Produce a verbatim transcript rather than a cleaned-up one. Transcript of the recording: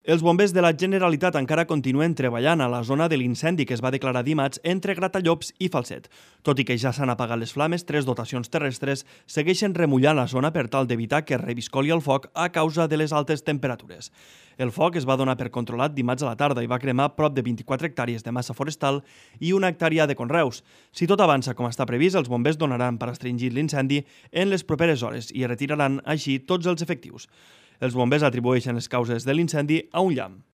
Els bombers de la Generalitat encara continuen treballant a la zona de l'incendi que es va declarar dimarts entre Gratallops i Falset. Tot i que ja s'han apagat les flames, tres dotacions terrestres segueixen remullant la zona per tal d'evitar que reviscoli el foc a causa de les altes temperatures. El foc es va donar per controlat dimarts a la tarda i va cremar prop de vint-i-quatre hectàrees de massa forestal i una hectàrea de conreus. Si tot avança com està previst, els bombers donaran per extingir l'incendi en les properes hores i retiraran així tots els efectius. Els bombers atribueixen les causes de l'incendi a un llamp.